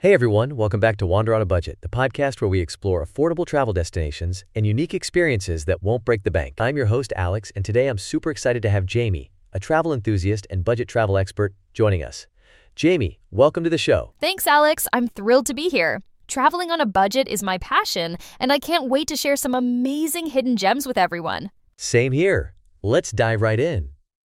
Hey everyone, welcome back to Wander on a Budget, the podcast where we explore affordable travel destinations and unique experiences that won't break the bank. I'm your host, Alex, and today I'm super excited to have Jamie, a travel enthusiast and budget travel expert, joining us. Jamie, welcome to the show. Thanks, Alex. I'm thrilled to be here. Traveling on a budget is my passion, and I can't wait to share some amazing hidden gems with everyone. Same here. Let's dive right in.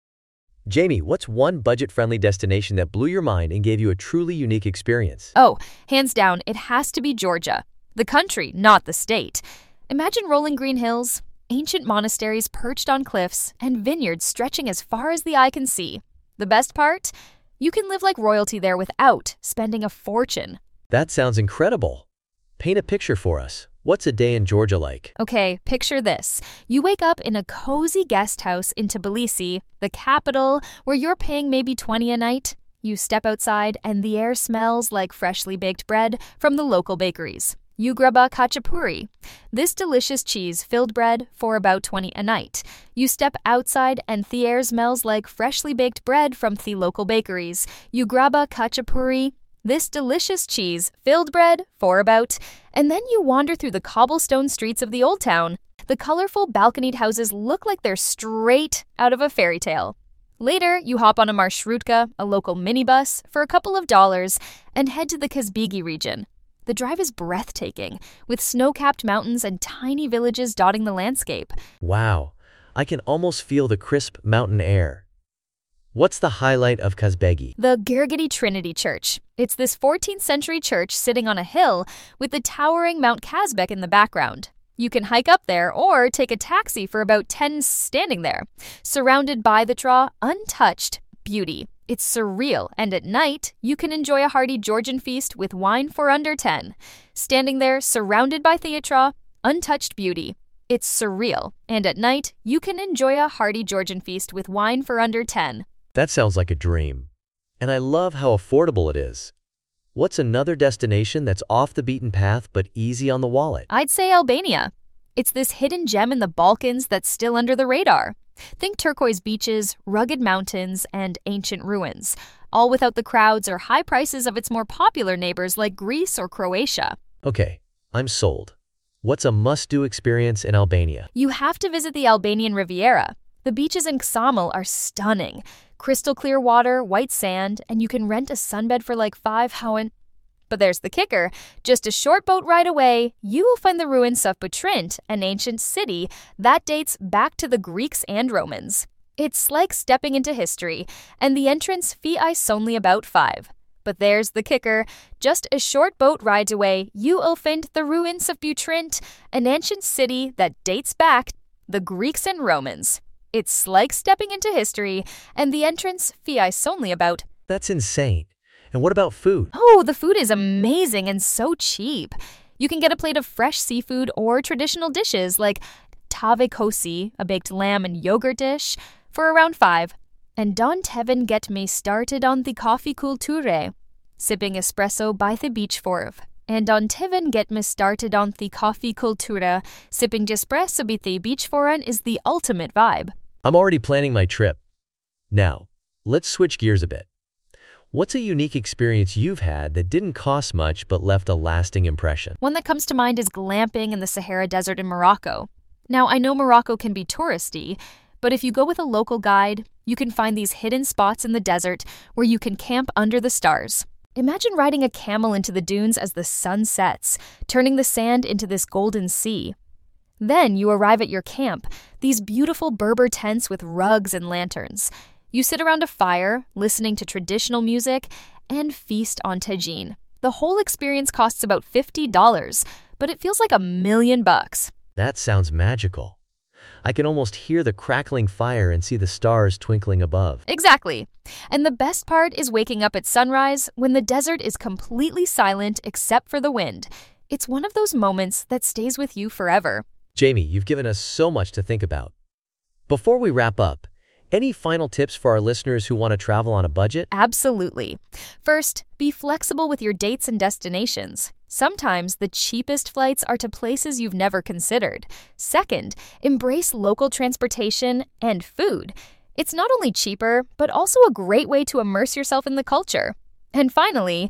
Jamie, what's one budget-friendly destination that blew your mind and gave you a truly unique experience? Oh, hands down, it has to be Georgia. The country, not the state. Imagine rolling green hills, ancient monasteries perched on cliffs, and vineyards stretching as far as the eye can see. The best part? You can live like royalty there without spending a fortune. That sounds incredible. Paint a picture for us. What's a day in Georgia like? Okay, picture this. You wake up in a cozy guest house in Tbilisi, the capital, where you're paying maybe $20 a night. You step outside and the air smells like freshly baked bread from the local bakeries. You grab a khachapuri, this delicious cheese-filled bread, for about $20 a night. You step outside and the air smells like freshly baked bread from the local bakeries. You grab a khachapuri, this delicious cheese-filled bread, for about, and then you wander through the cobblestone streets of the old town. The colorful balconied houses look like they're straight out of a fairy tale. Later, you hop on a marshrutka, a local minibus, for a couple of dollars, and head to the Kazbegi region. The drive is breathtaking, with snow-capped mountains and tiny villages dotting the landscape. Wow, I can almost feel the crisp mountain air. What's the highlight of Kazbegi? The Girgidi Trinity Church. It's this 14th century church sitting on a hill with the towering Mount Kazbek in the background. You can hike up there or take a taxi for about 10 standing there, surrounded by the untouched beauty. It's surreal, and at night, you can enjoy a hearty Georgian feast with wine for under 10. Standing there, surrounded by the untouched beauty. It's surreal, and at night, you can enjoy a hearty Georgian feast with wine for under 10. That sounds like a dream. And I love how affordable it is. What's another destination that's off the beaten path but easy on the wallet? I'd say Albania. It's this hidden gem in the Balkans that's still under the radar. Think turquoise beaches, rugged mountains, and ancient ruins, all without the crowds or high prices of its more popular neighbors like Greece or Croatia. Okay, I'm sold. What's a must-do experience in Albania? You have to visit the Albanian Riviera. The beaches in Ksamil are stunning. Crystal clear water, white sand, and you can rent a sunbed for like $5. But there's the kicker. Just a short boat ride away, you will find the ruins of Butrint, an ancient city that dates back to the Greeks and Romans. It's like stepping into history, and the entrance fee is only about $5. But there's the kicker. Just a short boat ride away, you will find the ruins of Butrint, an ancient city that dates back to the Greeks and Romans. It's like stepping into history, and the entrance fee is only about. That's insane. And what about food? Oh, the food is amazing and so cheap. You can get a plate of fresh seafood or traditional dishes like tave kosi, a baked lamb and yogurt dish, for around $5. And don't even get me started on the coffee culture, sipping espresso by the beach for. And don't even get me started on the coffee cultura, sipping espresso by the beach foreign is the ultimate vibe. I'm already planning my trip. Now, let's switch gears a bit. What's a unique experience you've had that didn't cost much but left a lasting impression? One that comes to mind is glamping in the Sahara Desert in Morocco. Now, I know Morocco can be touristy, but if you go with a local guide, you can find these hidden spots in the desert where you can camp under the stars. Imagine riding a camel into the dunes as the sun sets, turning the sand into this golden sea. Then you arrive at your camp, these beautiful Berber tents with rugs and lanterns. You sit around a fire, listening to traditional music, and feast on tagine. The whole experience costs about $50, but it feels like $1 million. That sounds magical. I can almost hear the crackling fire and see the stars twinkling above. Exactly. And the best part is waking up at sunrise when the desert is completely silent except for the wind. It's one of those moments that stays with you forever. Jamie, you've given us so much to think about. Before we wrap up, any final tips for our listeners who want to travel on a budget? Absolutely. First, be flexible with your dates and destinations. Sometimes the cheapest flights are to places you've never considered. Second, embrace local transportation and food. It's not only cheaper, but also a great way to immerse yourself in the culture. And finally,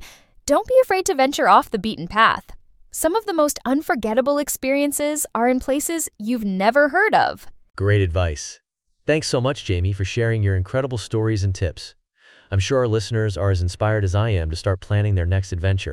Don't be afraid to venture off the beaten path. Some of the most unforgettable experiences are in places you've never heard of. Great advice. Thanks so much, Jamie, for sharing your incredible stories and tips. I'm sure our listeners are as inspired as I am to start planning their next adventure.